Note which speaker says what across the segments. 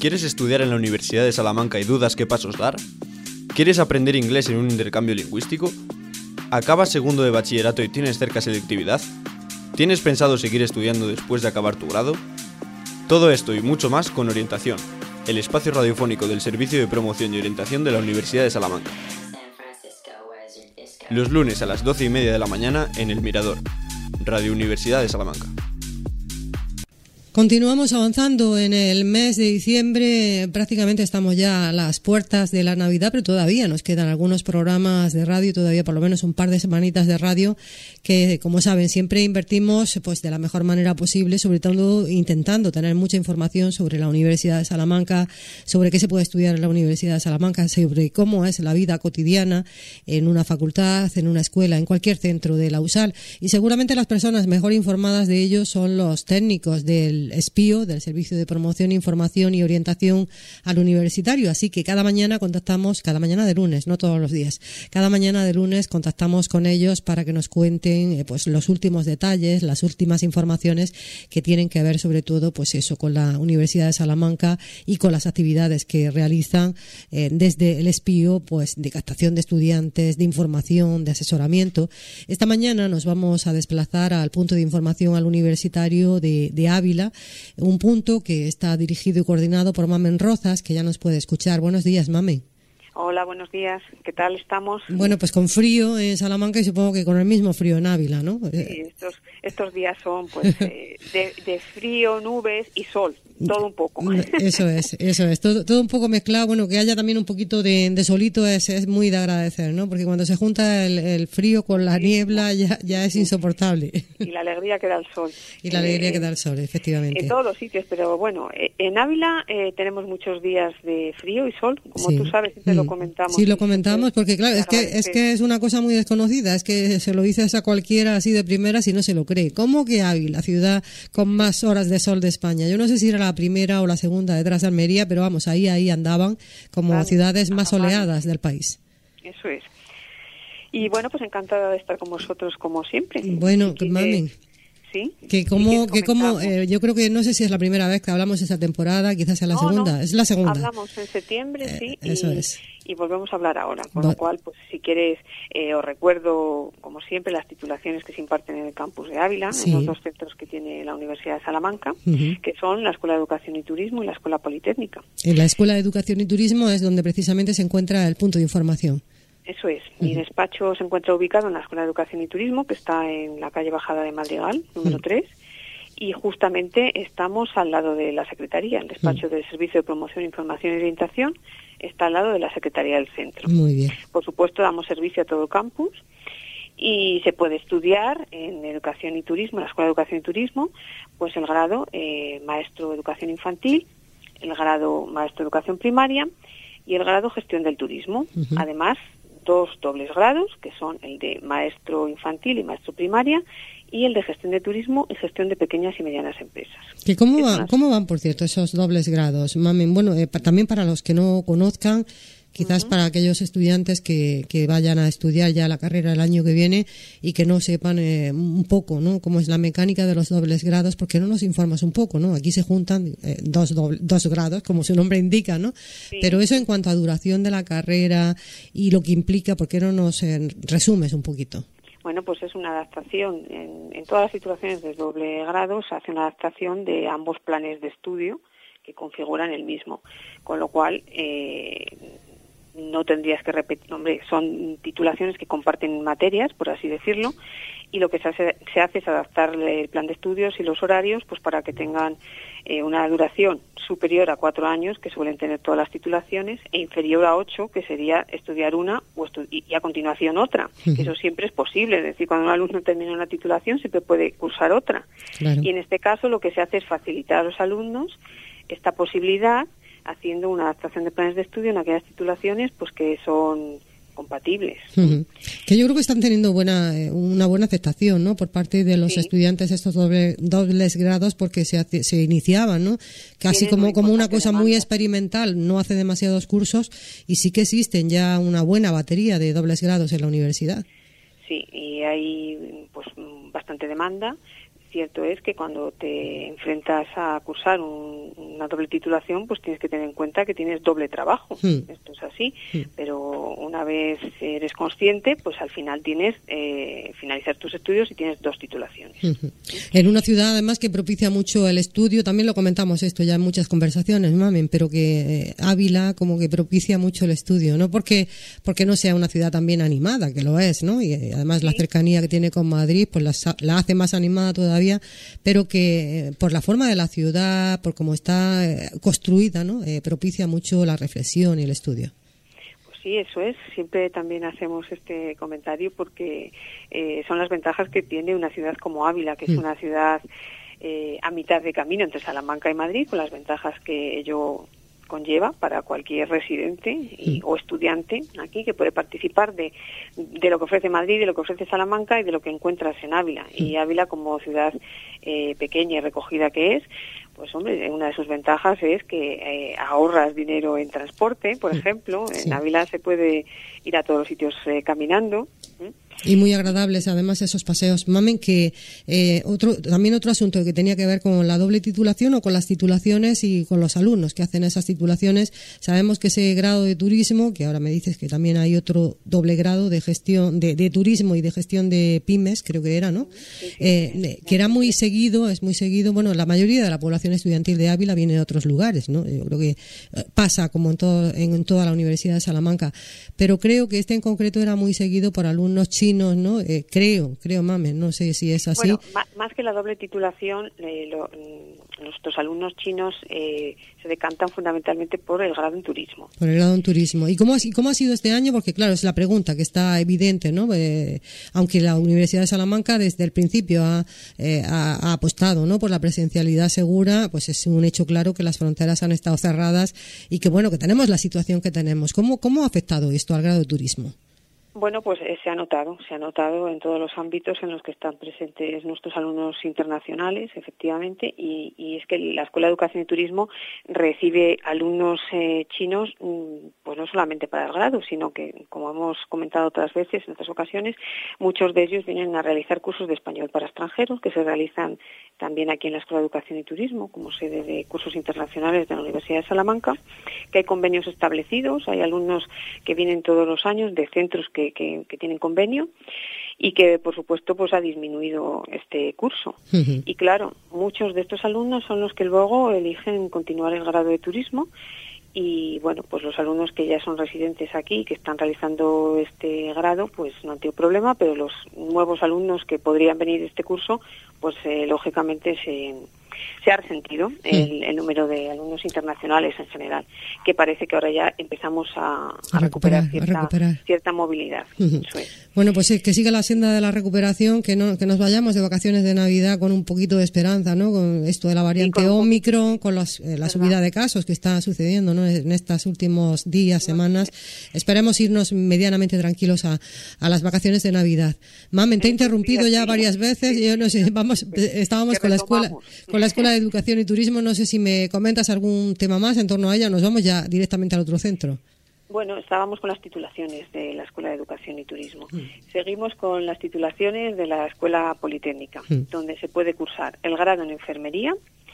Speaker 1: ¿Quieres estudiar en la Universidad de Salamanca y dudas qué pasos dar? ¿Quieres aprender inglés en un intercambio lingüístico? ¿Acabas segundo de bachillerato y tienes cerca selectividad? ¿Tienes pensado seguir estudiando después de acabar tu grado? Todo esto y mucho más con Orientación, el espacio radiofónico del Servicio de Promoción y Orientación de la Universidad de Salamanca. Los lunes a las 12:30 de la mañana en El Mirador, Radio Universidad de Salamanca.
Speaker 2: Continuamos avanzando en el mes de diciembre, prácticamente estamos ya a las puertas de la Navidad, pero todavía nos quedan algunos programas de radio, todavía por lo menos un par de semanitas de radio que, como saben, siempre invertimos pues de la mejor manera posible, sobre todo intentando tener mucha información sobre la Universidad de Salamanca, sobre qué se puede estudiar en la Universidad de Salamanca, sobre cómo es la vida cotidiana en una facultad, en una escuela, en cualquier centro de la USAL. Y seguramente las personas mejor informadas de ello son los técnicos del SPIO, del Servicio de Promoción, Información y Orientación al Universitario. Así que cada mañana de lunes, no todos los días, cada mañana de lunes contactamos con ellos para que nos cuenten pues los últimos detalles, las últimas informaciones que tienen que ver sobre todo pues eso con la Universidad de Salamanca y con las actividades que realizan desde el SPIO, pues de captación de estudiantes, de información, de asesoramiento. Esta mañana nos vamos a desplazar al punto de información al Universitario de Ávila, un punto que está dirigido y coordinado por Mamen Rozas, que ya nos puede escuchar. Buenos días, Mamen.
Speaker 3: Hola, buenos días. ¿Qué tal estamos?
Speaker 2: Bueno, pues con frío en Salamanca y supongo que con el mismo frío en Ávila, ¿no?
Speaker 3: Sí, estos días son pues de frío, nubes y sol. Todo un poco.
Speaker 2: Eso es. Todo un poco mezclado. Bueno, que haya también un poquito de solito es muy de agradecer, ¿no? Porque cuando se junta el frío con la niebla ya es insoportable.
Speaker 3: Y la alegría que da el sol.
Speaker 2: Y la alegría que da el sol, efectivamente.
Speaker 3: En todos los sitios, pero bueno, en Ávila tenemos muchos días de frío y sol, como tú sabes, siempre lo comentamos.
Speaker 2: Sí, lo comentamos, porque claro, es que es una cosa muy desconocida, es que se lo dices a cualquiera así de primera si no se lo cree. ¿Cómo que Ávila, ciudad con más horas de sol de España? Yo no sé si era la primera o la segunda detrás de Almería, pero vamos, ahí andaban como ciudades más soleadas del país.
Speaker 3: Eso es. Y bueno, pues encantada de estar con vosotros como siempre.
Speaker 2: Bueno, Mamen.
Speaker 3: Sí.
Speaker 2: Yo creo que no sé si es la primera vez que hablamos esta temporada, quizás sea la segunda.
Speaker 3: No.
Speaker 2: Es la segunda.
Speaker 3: Hablamos en septiembre, sí.
Speaker 2: Eso es.
Speaker 3: Y volvemos a hablar ahora, con lo cual, pues si quieres, os recuerdo, como siempre, las titulaciones que se imparten en el campus de Ávila, en los dos centros que tiene la Universidad de Salamanca, que son la Escuela de Educación y Turismo y la Escuela Politécnica.
Speaker 2: En la Escuela de Educación y Turismo es donde precisamente se encuentra el punto de información.
Speaker 3: Eso es. Mi despacho se encuentra ubicado en la Escuela de Educación y Turismo, que está en la calle Bajada de Madrigal, número 3, y justamente estamos al lado de la Secretaría. El despacho del Servicio de Promoción, Información y Orientación está al lado de la Secretaría del Centro.
Speaker 2: Muy bien.
Speaker 3: Por supuesto, damos servicio a todo el campus y se puede estudiar en Educación y Turismo, en la Escuela de Educación y Turismo, pues el grado Maestro de Educación Infantil, el grado Maestro de Educación Primaria y el grado Gestión del Turismo. Además, 2 dobles grados, que son el de Maestro Infantil y Maestro Primaria, y el de Gestión de Turismo y Gestión de Pequeñas y Medianas Empresas.
Speaker 2: ¿Cómo van, por cierto, esos dobles grados, Mamen? Bueno, también para los que no conozcan, quizás para aquellos estudiantes que vayan a estudiar ya la carrera el año que viene y que no sepan un poco, ¿no?, cómo es la mecánica de los dobles grados, porque no nos informas un poco, ¿no? Aquí se juntan dos grados, como su nombre indica, ¿no? Sí. Pero eso en cuanto a duración de la carrera y lo que implica, ¿por qué no nos resumes un poquito?
Speaker 3: Bueno, pues es una adaptación. En todas las titulaciones de doble grado se hace una adaptación de ambos planes de estudio que configuran el mismo, con lo cual no tendrías que repetir. Hombre, son titulaciones que comparten materias, por así decirlo, y lo que se hace es adaptarle el plan de estudios y los horarios pues para que tengan una duración superior a 4 años, que suelen tener todas las titulaciones, e inferior a 8, que sería estudiar una y a continuación otra. Eso siempre es posible, es decir, cuando un alumno termina una titulación siempre puede cursar otra. Claro. Y en este caso lo que se hace es facilitar a los alumnos esta posibilidad, haciendo una adaptación de planes de estudio en aquellas titulaciones pues que son compatibles.
Speaker 2: Que yo creo que están teniendo una buena aceptación, ¿no?, por parte de los estudiantes estos dobles grados, porque se iniciaban, ¿no?, casi como una cosa muy experimental, no hace demasiados cursos, y sí que existen ya una buena batería de dobles grados en la universidad. Sí, y hay pues bastante demanda. Cierto es que cuando te enfrentas a cursar un
Speaker 3: una doble titulación, pues tienes que tener en cuenta que tienes doble trabajo. Esto es así, pero una vez eres consciente, pues al final tienes finalizar tus estudios y tienes 2 titulaciones.
Speaker 2: En una ciudad, además, que propicia mucho el estudio, también lo comentamos esto ya en muchas conversaciones, Mamen, pero que Ávila como que propicia mucho el estudio, no porque no sea una ciudad también animada, que lo es, ¿no? Y además la cercanía que tiene con Madrid, pues la hace más animada todavía, pero que por la forma de la ciudad, por cómo está construida, ¿no? Propicia mucho la reflexión y el estudio.
Speaker 3: Pues sí, eso es. Siempre también hacemos este comentario porque son las ventajas que tiene una ciudad como Ávila, que es una ciudad a mitad de camino entre Salamanca y Madrid, con las ventajas que ello conlleva para cualquier residente o estudiante aquí que puede participar de lo que ofrece Madrid, de lo que ofrece Salamanca y de lo que encuentras en Ávila. Y Ávila, como ciudad pequeña y recogida que es, pues hombre, una de sus ventajas es que ahorras dinero en transporte, por ejemplo. En Ávila se puede ir a todos los sitios caminando.
Speaker 2: Y muy agradables, además, esos paseos. Mamen, que también otro asunto que tenía que ver con la doble titulación o con las titulaciones y con los alumnos que hacen esas titulaciones. Sabemos que ese grado de turismo, que ahora me dices que también hay otro doble grado de gestión de turismo y de gestión de pymes, creo que era, ¿no? Que era muy seguido, es muy seguido. Bueno, la mayoría de la población estudiantil de Ávila viene de otros lugares, ¿no? Yo creo que pasa como en toda la Universidad de Salamanca. Pero creo que este en concreto era muy seguido por alumnos chinos, ¿no? Creo, Mamen, no sé si es así.
Speaker 3: Bueno, más que la doble titulación, nuestros alumnos chinos se decantan fundamentalmente por el grado en turismo.
Speaker 2: Por el grado en turismo. ¿Y cómo ha sido este año? Porque claro, es la pregunta que está evidente, ¿no? Aunque la Universidad de Salamanca desde el principio ha apostado, ¿no? Por la presencialidad segura, pues es un hecho claro que las fronteras han estado cerradas y que bueno, que tenemos la situación que tenemos. ¿Cómo ha afectado esto al grado de turismo?
Speaker 3: Bueno, pues se ha notado en todos los ámbitos en los que están presentes nuestros alumnos internacionales, efectivamente, y es que la Escuela de Educación y Turismo recibe alumnos chinos, pues no solamente para el grado, sino que, como hemos comentado otras veces, en otras ocasiones, muchos de ellos vienen a realizar cursos de español para extranjeros, que se realizan también aquí en la Escuela de Educación y Turismo, como sede de cursos internacionales de la Universidad de Salamanca, que hay convenios establecidos, hay alumnos que vienen todos los años de centros que tienen convenio y que, por supuesto, pues ha disminuido este curso. Y claro, muchos de estos alumnos son los que luego eligen continuar el grado de turismo y, bueno, pues los alumnos que ya son residentes aquí, que están realizando este grado, pues no han tenido problema, pero los nuevos alumnos que podrían venir de este curso, pues lógicamente se ha resentido el número de alumnos internacionales en general, que parece que ahora ya empezamos a recuperar cierta movilidad. Eso es.
Speaker 2: Bueno, pues que siga la senda de la recuperación, que nos vayamos de vacaciones de Navidad con un poquito de esperanza, ¿no? Con esto de la variante Ómicron, con la subida de casos que está sucediendo, ¿no? En estos últimos días, semanas. Esperemos irnos medianamente tranquilos a las vacaciones de Navidad. Mamen, te he interrumpido ya varias veces. Yo no sé, estábamos con la Escuela de Educación y Turismo. No sé si me comentas algún tema más en torno a ella. Nos vamos ya directamente al otro centro.
Speaker 3: Bueno, estábamos con las titulaciones de la Escuela de Educación y Turismo. Seguimos con las titulaciones de la Escuela Politécnica, donde se puede cursar el grado en Enfermería,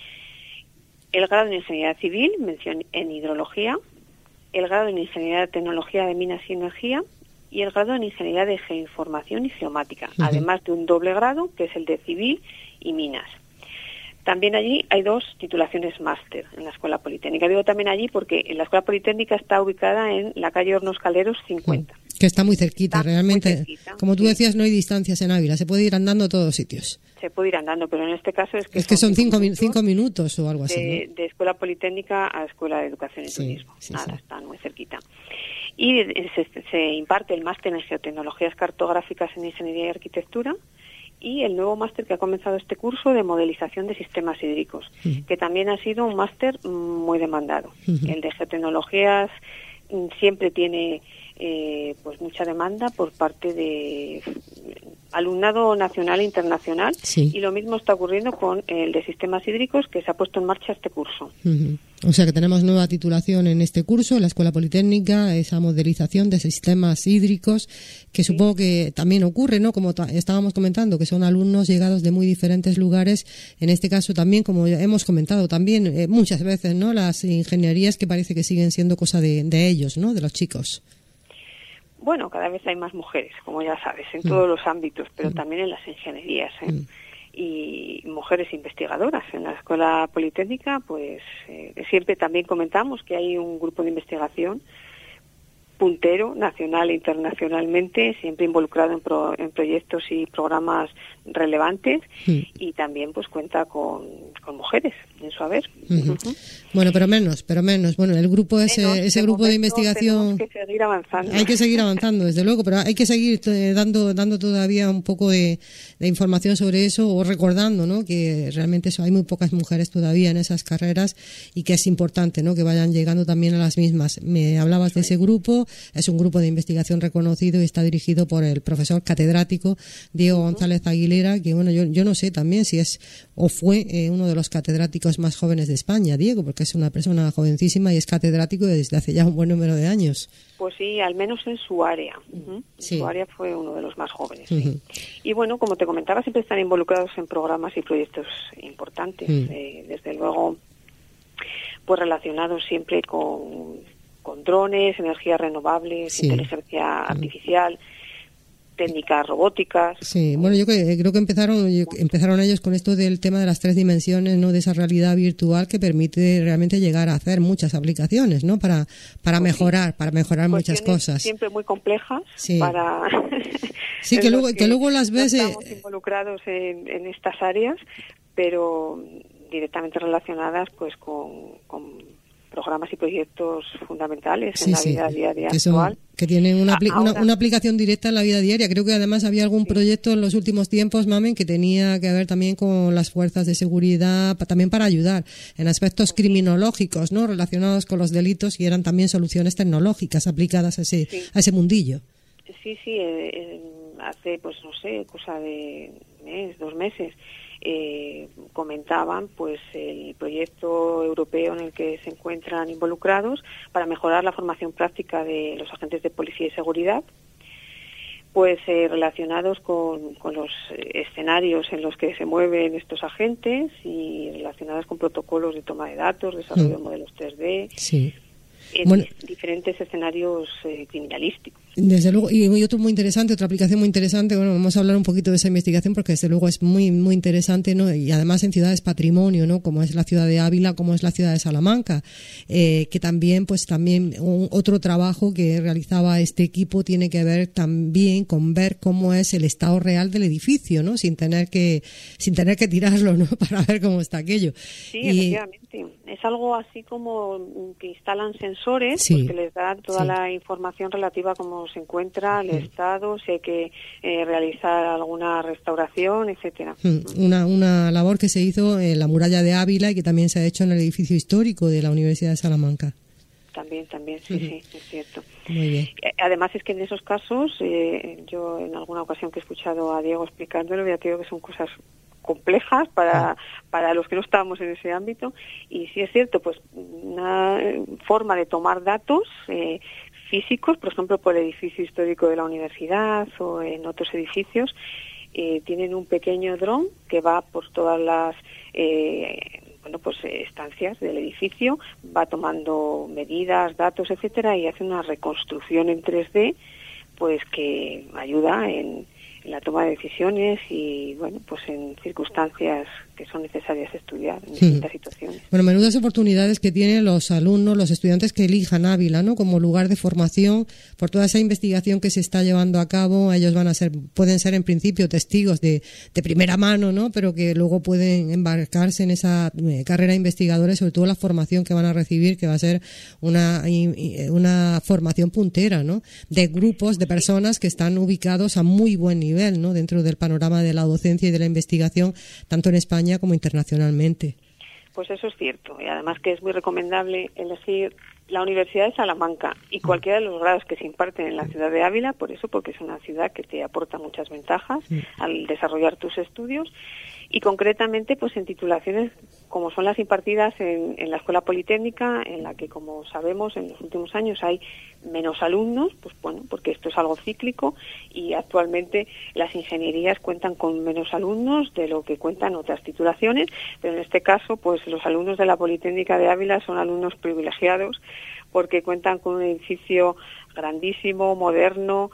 Speaker 3: el grado en Ingeniería Civil, mención en Hidrología, el grado en Ingeniería de Tecnología de Minas y Energía y el grado en Ingeniería de Geoinformación y Geomática, además de un doble grado, que es el de Civil y Minas. También allí hay 2 titulaciones máster en la Escuela Politécnica. Digo también allí porque la Escuela Politécnica está ubicada en la calle Hornos Calderos 50.
Speaker 2: Que está muy cerquita, realmente. Muy cerquita, como tú decías, no hay distancias en Ávila, se puede ir andando a todos sitios.
Speaker 3: Se puede ir andando, pero en este caso es que
Speaker 2: son 5 minutos o algo así, ¿no?
Speaker 3: De Escuela Politécnica a Escuela de Educación y Turismo. Están muy cerquita. Y se imparte el máster en Geotecnologías Cartográficas en Ingeniería y Arquitectura y el nuevo máster que ha comenzado este curso de modelización de sistemas hídricos, que también ha sido un máster muy demandado. El de Geotecnologías siempre tiene pues mucha demanda por parte de alumnado nacional e internacional,
Speaker 2: sí.
Speaker 3: Y lo mismo está ocurriendo con el de sistemas hídricos, que se ha puesto en marcha este curso.
Speaker 2: Uh-huh. O sea que tenemos nueva titulación en este curso, en la Escuela Politécnica, esa modelización de sistemas hídricos, que supongo que también ocurre, ¿no? Como estábamos comentando, que son alumnos llegados de muy diferentes lugares. En este caso también, como hemos comentado también muchas veces, ¿no? Las ingenierías que parece que siguen siendo cosa de ellos, ¿no? De los chicos.
Speaker 3: Bueno, cada vez hay más mujeres, como ya sabes, en todos los ámbitos, pero también en las ingenierías, y mujeres investigadoras. En la Escuela Politécnica, pues siempre también comentamos que hay un grupo de investigación puntero, nacional e internacionalmente, siempre involucrado en proyectos y programas relevantes, y también pues cuenta con mujeres en su haber.
Speaker 2: Uh-huh. Bueno, pero menos. Bueno, el grupo ese grupo de investigación,
Speaker 3: tenemos que seguir avanzando.
Speaker 2: Hay que seguir avanzando, desde luego, pero hay que seguir dando todavía un poco de información sobre eso, o recordando, ¿no? Que realmente hay muy pocas mujeres todavía en esas carreras, y que es importante, ¿no? Que vayan llegando también a las mismas. Me hablabas de ese grupo. Es un grupo de investigación reconocido y está dirigido por el profesor catedrático Diego González Aguilera, que bueno, yo no sé también si es o fue uno de los catedráticos más jóvenes de España, Diego, porque es una persona jovencísima y es catedrático desde hace ya un buen número de años.
Speaker 3: Pues sí, al menos en su área.
Speaker 2: Sí.
Speaker 3: Su área fue uno de los más jóvenes. Sí. Y bueno, como te comentaba, siempre están involucrados en programas y proyectos importantes. Desde luego, pues relacionados siempre con drones, energías renovables, inteligencia artificial, técnicas robóticas.
Speaker 2: Sí, bueno, yo creo que empezaron ellos con esto del tema de las 3 dimensiones, ¿no? De esa realidad virtual que permite realmente llegar a hacer muchas aplicaciones, ¿no? Para mejorar muchas cosas.
Speaker 3: Siempre muy complejas.
Speaker 2: Sí.
Speaker 3: Para
Speaker 2: sí, que luego las ves.
Speaker 3: Estamos involucrados en estas áreas, pero directamente relacionadas, pues, con programas y proyectos fundamentales en la vida diaria actual.
Speaker 2: Que tienen una aplicación directa en la vida diaria. Creo que además había algún proyecto en los últimos tiempos, Mamen, que tenía que ver también con las fuerzas de seguridad, también para ayudar en aspectos criminológicos, ¿no? Relacionados con los delitos, y eran también soluciones tecnológicas aplicadas a ese mundillo.
Speaker 3: Sí, hace, pues no sé, cosa de 2 meses, comentaban pues el proyecto europeo en el que se encuentran involucrados para mejorar la formación práctica de los agentes de policía y seguridad, pues relacionados con los escenarios en los que se mueven estos agentes, y relacionados con protocolos de toma de datos, desarrollo de modelos 3D, en diferentes escenarios criminalísticos.
Speaker 2: Desde luego, y otra aplicación muy interesante, bueno, vamos a hablar un poquito de esa investigación, porque desde luego es muy muy interesante, ¿no? Y además en ciudades patrimonio, ¿no? Como es la ciudad de Ávila, como es la ciudad de Salamanca, que también otro trabajo que realizaba este equipo tiene que ver también con ver cómo es el estado real del edificio, ¿no? Sin tener que tirarlo, ¿no? Para ver cómo está aquello.
Speaker 3: Sí, efectivamente. Es algo así como que instalan sensores, pues, que les dan toda la información relativa a cómo se encuentra el estado, si hay que realizar alguna restauración, etcétera.
Speaker 2: Una labor que se hizo en la muralla de Ávila y que también se ha hecho en el edificio histórico de la Universidad de Salamanca.
Speaker 3: También, sí, es cierto.
Speaker 2: Muy bien.
Speaker 3: Además es que en esos casos, yo en alguna ocasión que he escuchado a Diego explicándolo, ya te digo que son cosas complejas para los que no estábamos en ese ámbito, y sí es cierto, pues una forma de tomar datos físicos, por ejemplo, por el edificio histórico de la universidad o en otros edificios, tienen un pequeño dron que va por todas las estancias del edificio, va tomando medidas, datos, etcétera, y hace una reconstrucción en 3D, pues que ayuda en la toma de decisiones y, bueno, pues en circunstancias que son necesarias estudiar en distintas situaciones.
Speaker 2: Bueno, menudas oportunidades que tienen los alumnos, los estudiantes que elijan Ávila, ¿no? Como lugar de formación, por toda esa investigación que se está llevando a cabo. Ellos pueden ser en principio testigos de primera mano, ¿no? Pero que luego pueden embarcarse en esa carrera investigadora, y sobre todo la formación que van a recibir, que va a ser una formación puntera, ¿no? De grupos de personas que están ubicados a muy buen nivel, ¿no? Dentro del panorama de la docencia y de la investigación, tanto en España como internacionalmente.
Speaker 3: Pues eso es cierto, y además que es muy recomendable elegir la Universidad de Salamanca y cualquiera de los grados que se imparten en la ciudad de Ávila, por eso, porque es una ciudad que te aporta muchas ventajas al desarrollar tus estudios, y concretamente pues en titulaciones como son las impartidas en la Escuela Politécnica, en la que, como sabemos, en los últimos años hay menos alumnos, pues bueno, porque esto es algo cíclico, y actualmente las ingenierías cuentan con menos alumnos de lo que cuentan otras titulaciones, pero en este caso pues los alumnos de la Politécnica de Ávila son alumnos privilegiados porque cuentan con un edificio grandísimo, moderno,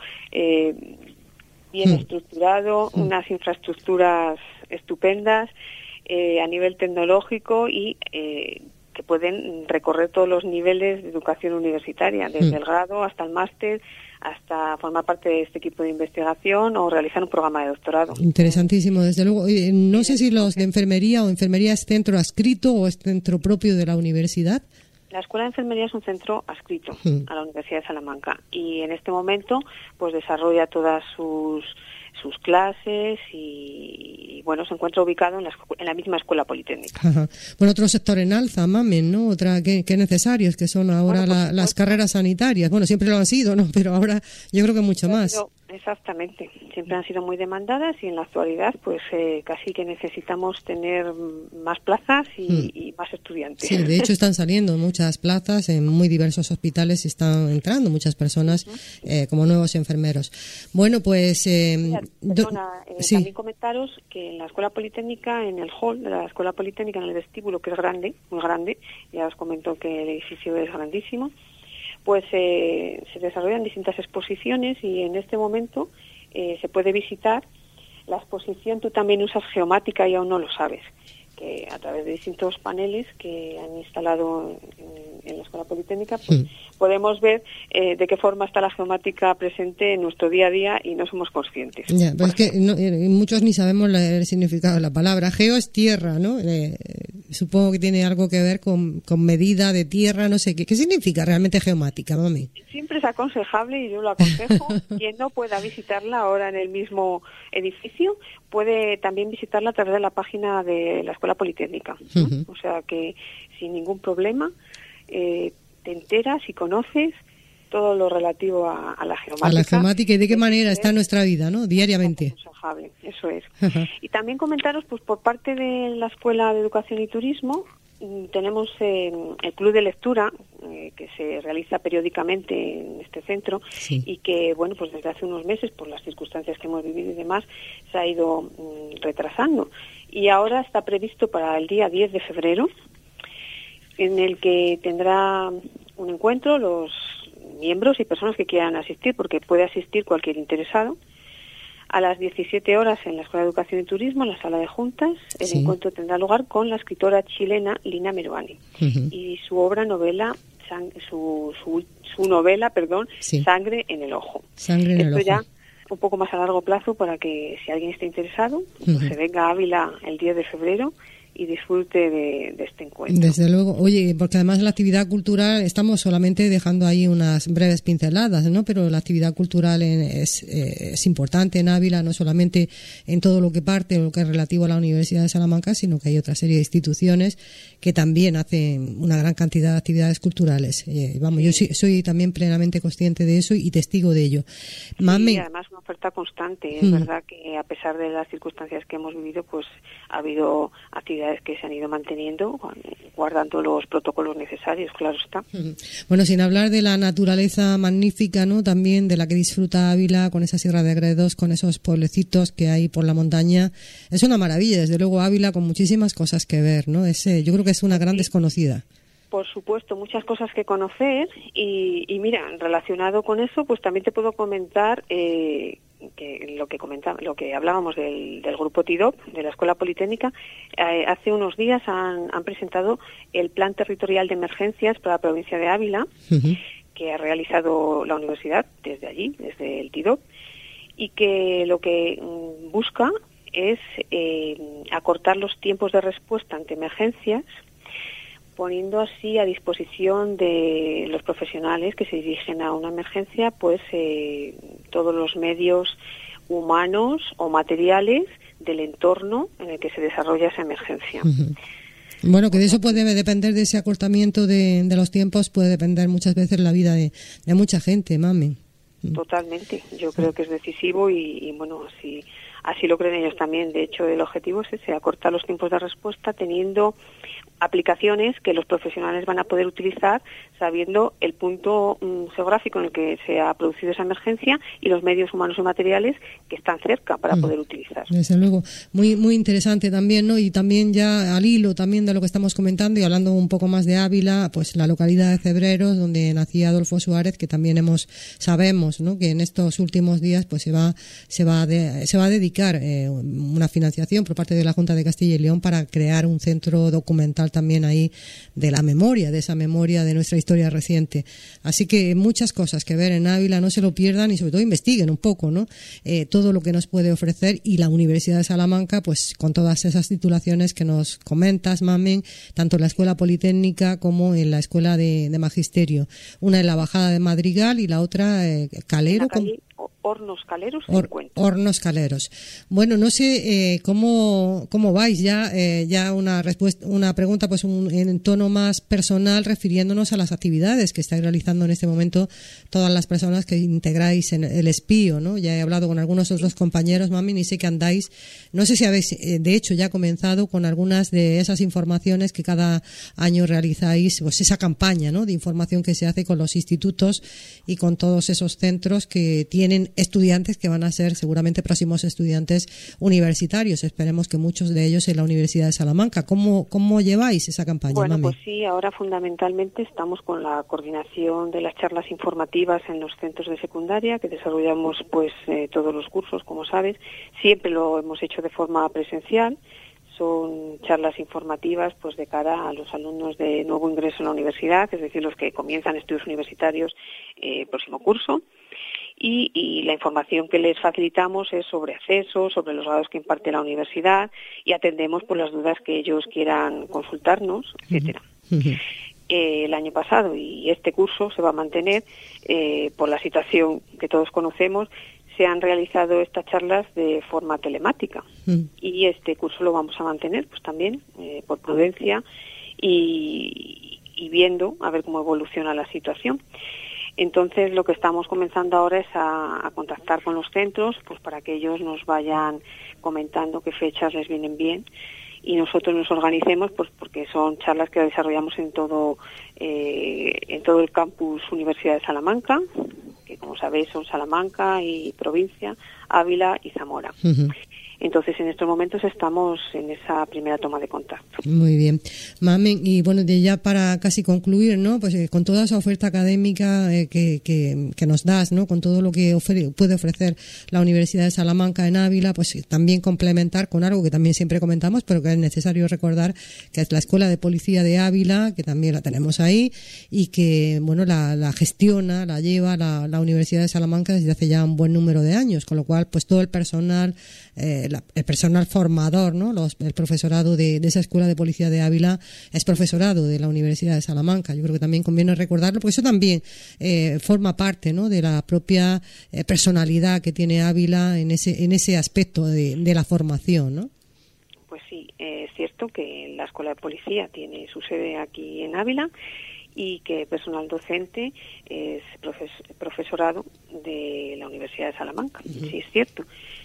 Speaker 3: bien estructurado, unas infraestructuras estupendas a nivel tecnológico y que pueden recorrer todos los niveles de educación universitaria, desde el grado hasta el máster, hasta formar parte de este equipo de investigación o realizar un programa de doctorado.
Speaker 2: Interesantísimo, desde luego. No sé si los de enfermería o enfermería es centro adscrito o es centro propio de la universidad.
Speaker 3: La Escuela de Enfermería es un centro adscrito a la Universidad de Salamanca y en este momento pues desarrolla todas sus clases y bueno, se encuentra ubicado en la misma Escuela Politécnica.
Speaker 2: Ajá. Bueno, otro sector en alza, mamen, ¿no? Otra que necesarios, que son ahora las carreras sanitarias. Bueno, siempre lo han sido, ¿no? Pero ahora yo creo que mucho más.
Speaker 3: Exactamente, siempre han sido muy demandadas y en la actualidad pues casi que necesitamos tener más plazas y más estudiantes.
Speaker 2: Sí, de hecho están saliendo muchas plazas en muy diversos hospitales y están entrando muchas personas como nuevos enfermeros. Bueno, pues...
Speaker 3: también comentaros que en la Escuela Politécnica, en el hall de la Escuela Politécnica, en el vestíbulo, que es grande, muy grande, ya os comento que el edificio es grandísimo, pues se desarrollan distintas exposiciones y en este momento se puede visitar la exposición. Tú también usas geomática y aún no lo sabes, que a través de distintos paneles que han instalado en la Escuela Politécnica, pues podemos ver de qué forma está la geomática presente en nuestro día a día y no somos conscientes.
Speaker 2: Ya, pues es que muchos ni sabemos el significado de la palabra. Geo es tierra, ¿no? Supongo que tiene algo que ver con medida de tierra, no sé qué. ¿Qué significa realmente geomática, mami?
Speaker 3: Siempre es aconsejable, y yo lo aconsejo, quien no pueda visitarla ahora en el mismo edificio, puede también visitarla a través de la página de la Escuela Politécnica, ¿no? O sea que sin ningún problema te enteras y conoces todo lo relativo a la geomática.
Speaker 2: A la geomática y de qué manera está en nuestra vida, ¿no? Diariamente.
Speaker 3: Aconsejable, eso es. Y también comentaros, pues por parte de la Escuela de Educación y Turismo, tenemos el club de lectura que se realiza periódicamente en este centro y que, bueno, pues desde hace unos meses, por las circunstancias que hemos vivido y demás, se ha ido retrasando. Y ahora está previsto para el día 10 de febrero, en el que tendrá un encuentro los miembros y personas que quieran asistir, porque puede asistir cualquier interesado. A las 17 horas en la Escuela de Educación y Turismo, en la sala de juntas, el encuentro tendrá lugar con la escritora chilena Lina Meruane y su novela, Sangre en el Ojo. Esto ya un poco más a largo plazo para que si alguien está interesado, pues se venga a Ávila el 10 de febrero y disfrute de este encuentro.
Speaker 2: Desde luego. Oye, porque además la actividad cultural, estamos solamente dejando ahí unas breves pinceladas, ¿no? Pero la actividad cultural es importante en Ávila, no solamente en todo lo que parte, lo que es relativo a la Universidad de Salamanca, sino que hay otra serie de instituciones que también hacen una gran cantidad de actividades culturales. Yo soy también plenamente consciente de eso y testigo de ello.
Speaker 3: Sí, además una oferta constante. Es verdad que a pesar de las circunstancias que hemos vivido, pues ha habido actividades que se han ido manteniendo, guardando los protocolos necesarios, claro está.
Speaker 2: Bueno, sin hablar de la naturaleza magnífica, ¿no? También de la que disfruta Ávila, con esa Sierra de Gredos, con esos pueblecitos que hay por la montaña. Es una maravilla, desde luego Ávila, con muchísimas cosas que ver, ¿no? Yo creo que es una gran desconocida.
Speaker 3: Por supuesto, muchas cosas que conocer y mira, relacionado con eso, pues también te puedo comentar que lo que hablábamos del grupo TIDOP, de la Escuela Politécnica. Hace unos días han presentado el Plan Territorial de Emergencias para la provincia de Ávila, que ha realizado la universidad desde allí, desde el TIDOP, y que lo que busca es acortar los tiempos de respuesta ante emergencias, poniendo así a disposición de los profesionales que se dirigen a una emergencia, pues todos los medios humanos o materiales del entorno en el que se desarrolla esa emergencia.
Speaker 2: Bueno, que de eso puede depender, de ese acortamiento de los tiempos, puede depender muchas veces la vida de mucha gente, mami.
Speaker 3: Totalmente, yo creo que es decisivo y bueno, así lo creen ellos también. De hecho, el objetivo es ese, acortar los tiempos de respuesta teniendo aplicaciones que los profesionales van a poder utilizar sabiendo el punto geográfico en el que se ha producido esa emergencia y los medios humanos y materiales que están cerca para poder utilizar.
Speaker 2: Desde luego, muy muy interesante también, ¿no? Y también ya al hilo también de lo que estamos comentando y hablando un poco más de Ávila, pues la localidad de Cebreros, donde nacía Adolfo Suárez, que también sabemos, ¿no?, que en estos últimos días pues se va a dedicar una financiación por parte de la Junta de Castilla y León para crear un centro documental también ahí de la memoria, de esa memoria de nuestra historia reciente. Así que muchas cosas que ver en Ávila, no se lo pierdan y sobre todo investiguen un poco, ¿no? Todo lo que nos puede ofrecer, y la Universidad de Salamanca, pues con todas esas titulaciones que nos comentas, Mamen, tanto en la Escuela Politécnica como en la Escuela de Magisterio. Una en la Bajada de Madrigal y la otra Calero.
Speaker 3: Hornos Caleros.
Speaker 2: Hornos Caleros. Bueno, no sé cómo vais ya una pregunta pues en tono más personal, refiriéndonos a las actividades que estáis realizando en este momento todas las personas que integráis en el Espío, ¿no? Ya he hablado con algunos otros compañeros, mami, y sé que andáis, no sé si habéis de hecho ya comenzado con algunas de esas informaciones que cada año realizáis, pues esa campaña, ¿no?, de información que se hace con los institutos y con todos esos centros que tienen estudiantes que van a ser seguramente próximos estudiantes universitarios. Esperemos que muchos de ellos en la Universidad de Salamanca. ¿Cómo lleváis esa campaña,
Speaker 3: Bueno,
Speaker 2: mami?
Speaker 3: Pues sí, ahora fundamentalmente estamos con la coordinación de las charlas informativas en los centros de secundaria, que desarrollamos pues todos los cursos, como sabes. Siempre lo hemos hecho de forma presencial. Son charlas informativas pues de cara a los alumnos de nuevo ingreso en la universidad, es decir, los que comienzan estudios universitarios próximo curso. Y la información que les facilitamos es sobre acceso, sobre los grados que imparte la universidad, y atendemos por las dudas que ellos quieran consultarnos, etcétera. El año pasado y este curso se va a mantener, por la situación que todos conocemos, se han realizado estas charlas de forma telemática, y este curso lo vamos a mantener pues también por prudencia y viendo a ver cómo evoluciona la situación. Entonces, lo que estamos comenzando ahora es a contactar con los centros, pues para que ellos nos vayan comentando qué fechas les vienen bien y nosotros nos organicemos, pues porque son charlas que desarrollamos en todo el campus Universidad de Salamanca, que como sabéis son Salamanca y provincia, Ávila y Zamora. Entonces, en estos momentos estamos en esa primera toma de contacto.
Speaker 2: Muy bien. Mamen, y bueno, ya para casi concluir, ¿no? Pues con toda esa oferta académica que nos das, ¿no? Con todo lo que puede ofrecer la Universidad de Salamanca en Ávila, pues también complementar con algo que también siempre comentamos, pero que es necesario recordar, que es la Escuela de Policía de Ávila, que también la tenemos ahí, y que, bueno, la gestiona, la lleva la Universidad de Salamanca desde hace ya un buen número de años, con lo cual, pues todo el personal formador, ¿no? El profesorado de esa Escuela de Policía de Ávila es profesorado de la Universidad de Salamanca. Yo creo que también conviene recordarlo, porque eso también forma parte, ¿no?, de la propia personalidad que tiene Ávila en ese aspecto de la formación, ¿no?
Speaker 3: Pues sí, es cierto que la Escuela de Policía tiene su sede aquí en Ávila y que personal docente es profesorado de la Universidad de Salamanca. Sí, es cierto.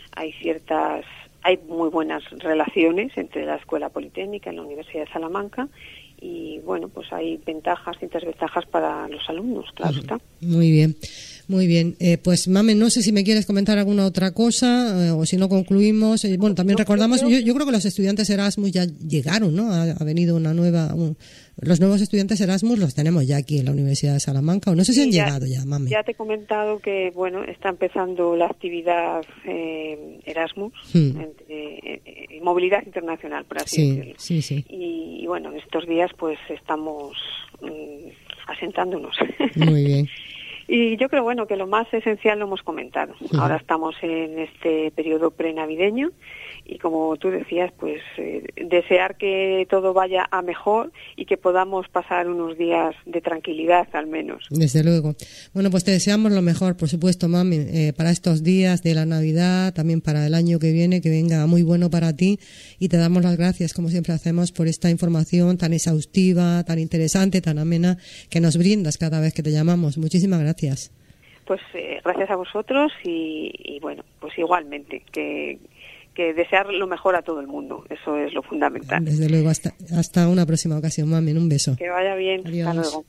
Speaker 3: Hay muy buenas relaciones entre la Escuela Politécnica y la Universidad de Salamanca, y bueno, pues hay ventajas y desventajas para los alumnos, claro está. Muy bien.
Speaker 2: Muy bien, pues Mamen, no sé si me quieres comentar alguna otra cosa o si no concluimos. Bueno, también recordamos, yo creo que los estudiantes Erasmus ya llegaron, ¿no? Ha venido los nuevos estudiantes Erasmus los tenemos ya aquí en la Universidad de Salamanca, o no sé si han llegado ya, Mamen.
Speaker 3: Ya te he comentado que, bueno, está empezando la actividad Erasmus, movilidad internacional, por así decirlo.
Speaker 2: Sí.
Speaker 3: Y bueno, en estos días pues estamos asentándonos.
Speaker 2: Muy bien.
Speaker 3: Y yo creo, bueno, que lo más esencial lo hemos comentado. Ahora estamos en este periodo prenavideño y, como tú decías, pues desear que todo vaya a mejor y que podamos pasar unos días de tranquilidad al menos.
Speaker 2: Desde luego. Bueno, pues te deseamos lo mejor, por supuesto, mami, para estos días de la Navidad, también para el año que viene, que venga muy bueno para ti, y te damos las gracias, como siempre hacemos, por esta información tan exhaustiva, tan interesante, tan amena, que nos brindas cada vez que te llamamos. Muchísimas gracias.
Speaker 3: Pues gracias a vosotros y bueno, pues igualmente, que desear lo mejor a todo el mundo, eso es lo fundamental.
Speaker 2: Desde luego, hasta una próxima ocasión, mami, un beso.
Speaker 3: Que vaya bien,
Speaker 2: adiós.
Speaker 3: Hasta luego.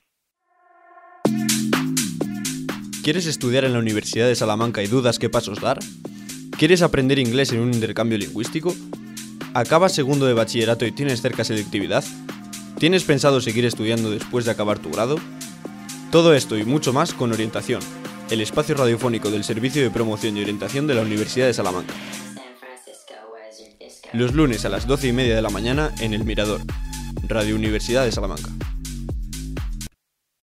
Speaker 1: ¿Quieres estudiar en la Universidad de Salamanca y dudas qué pasos dar? ¿Quieres aprender inglés en un intercambio lingüístico? ¿Acabas segundo de bachillerato y tienes cerca selectividad? ¿Tienes pensado seguir estudiando después de acabar tu grado? Todo esto y mucho más con Orientación, el espacio radiofónico del Servicio de Promoción y Orientación de la Universidad de Salamanca. Los lunes a las 12:30 de la mañana en El Mirador, Radio Universidad de Salamanca.